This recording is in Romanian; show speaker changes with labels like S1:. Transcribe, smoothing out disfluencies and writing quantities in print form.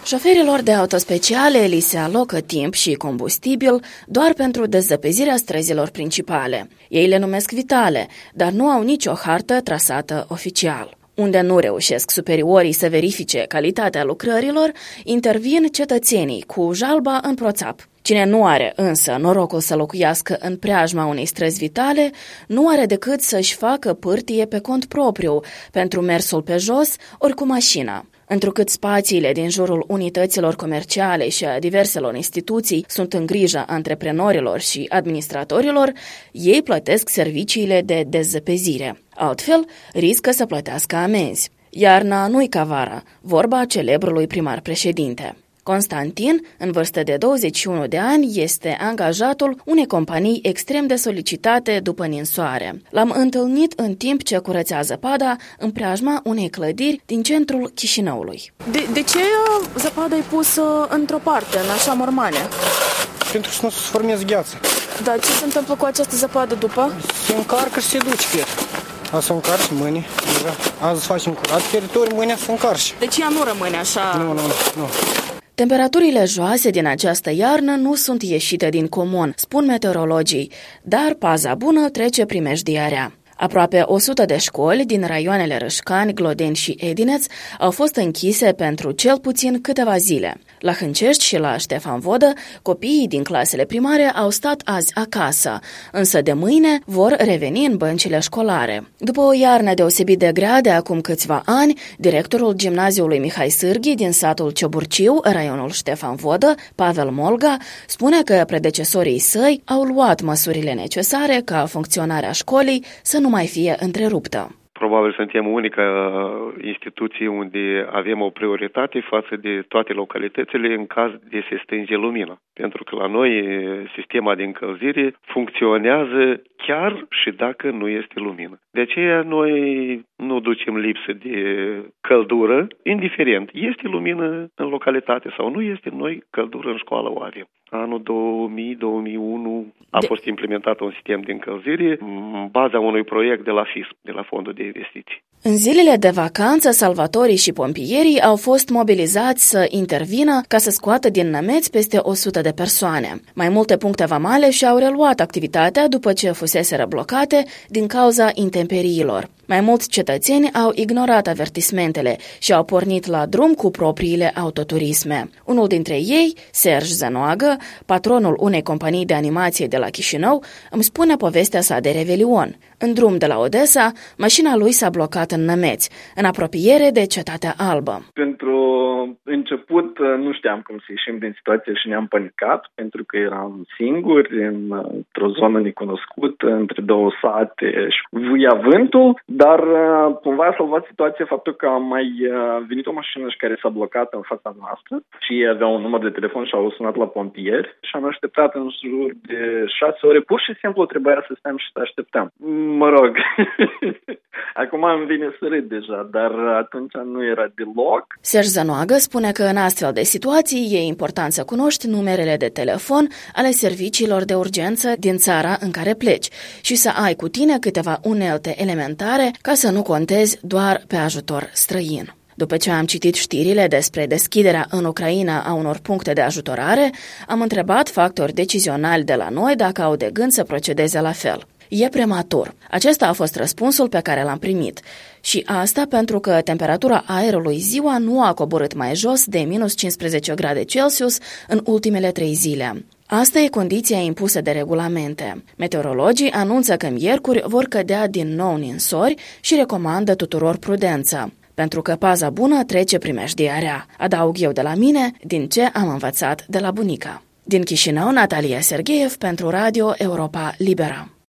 S1: Șoferilor de autospeciale li se alocă timp și combustibil doar pentru dezăpezirea străzilor principale. Ei le numesc vitale, dar nu au nicio hartă trasată oficial. Unde nu reușesc superiorii să verifice calitatea lucrărilor, intervin cetățenii cu jalba în proțap. Cine nu are însă norocul să locuiască în preajma unei străzi vitale, nu are decât să-și facă pârtie pe cont propriu pentru mersul pe jos ori cu mașina. Întrucât spațiile din jurul unităților comerciale și a diverselor instituții sunt în grija antreprenorilor și administratorilor, ei plătesc serviciile de dezăpezire. Altfel, riscă să plătească amenzi. Iarna nu-i ca vara, vorba celebrului primar președinte. Constantin, în vârstă de 21 de ani, este angajatul unei companii extrem de solicitate după ninsoare. L-am întâlnit în timp ce curățea zăpada în preajma unei clădiri din centrul Chișinăului. De ce zăpada e pusă într-o parte, în așa mormane?
S2: Pentru că nu se formează gheață.
S1: Dar ce se întâmplă cu această zăpadă după?
S2: Se încarcă și se duce pe. Azi se încarci mâine. Azi facem curat teritoriul, mâine se încarci.
S1: Deci ea nu rămâne așa?
S2: Nu.
S1: Temperaturile joase din această iarnă nu sunt ieșite din comun, spun meteorologii, dar paza bună trece primejdiarea. Aproape 100 de școli din raioanele Râșcani, Glodeni și Edineț au fost închise pentru cel puțin câteva zile. La Hâncești și la Ștefan Vodă, copiii din clasele primare au stat azi acasă, însă de mâine vor reveni în băncile școlare. După o iarnă deosebit de grea de acum câțiva ani, directorul gimnaziului Mihai Sârghi din satul Cioburciu, raionul Ștefan Vodă, Pavel Molga, spune că predecesorii săi au luat măsurile necesare ca funcționarea școlii să nu mai fie întreruptă.
S3: Probabil suntem unica instituție unde avem o prioritate față de toate localitățile în caz de se stinge lumina. Pentru că la noi sistema de încălzire funcționează chiar și dacă nu este lumină. De aceea noi nu ducem lipsă de căldură, indiferent este lumină în localitate sau nu este, noi căldură în școală o avem. Anul 2000-2001 a fost implementat un sistem de încălzire în baza unui proiect de la FISP, de la Fondul de Investiții.
S1: În zilele de vacanță, salvatorii și pompierii au fost mobilizați să intervină ca să scoată din nămeți peste 100 de persoane. Mai multe puncte vamale și-au reluat activitatea după ce fuseseră blocate din cauza intemperiilor. Mai mulți cetățeni au ignorat avertismentele și au pornit la drum cu propriile autoturisme. Unul dintre ei, Serge Zanoagă, patronul unei companii de animație de la Chișinău, îmi spune povestea sa de revelion. În drum de la Odessa, mașina lui s-a blocat în nămeți, în apropiere de Cetatea Albă.
S4: Pentru început nu știam cum să ieșim din situație și ne-am panicat, pentru că eram singuri într-o zonă necunoscută, între două sate și vuia vântul, dar cumva a salvat situația faptul că a mai venit o mașină care s-a blocat în fața noastră și ei aveau un număr de telefon și au sunat la pompieri și am așteptat în jur de 6 ore. Pur și simplu trebuia să stăm și să așteptăm. Mă rog, acum îmi vine să râd deja, dar atunci nu era deloc.
S1: Serge Zanoagă spune că în astfel de situații e important să cunoști numerele de telefon ale serviciilor de urgență din țara în care pleci și să ai cu tine câteva unelte elementare ca să nu contezi doar pe ajutor străin. După ce am citit știrile despre deschiderea în Ucraina a unor puncte de ajutorare, am întrebat factori decizionali de la noi dacă au de gând să procedeze la fel. E prematur. Acesta a fost răspunsul pe care l-am primit. Și asta pentru că temperatura aerului ziua nu a coborât mai jos de minus 15 grade Celsius în ultimele 3 zile. Asta e condiția impusă de regulamente. Meteorologii anunță că miercuri vor cădea din nou ninsori și recomandă tuturor prudență. Pentru că paza bună trece primejdia, adaug eu de la mine, din ce am învățat de la bunica. Din Chișinău, Natalia Sergeev pentru Radio Europa Liberă.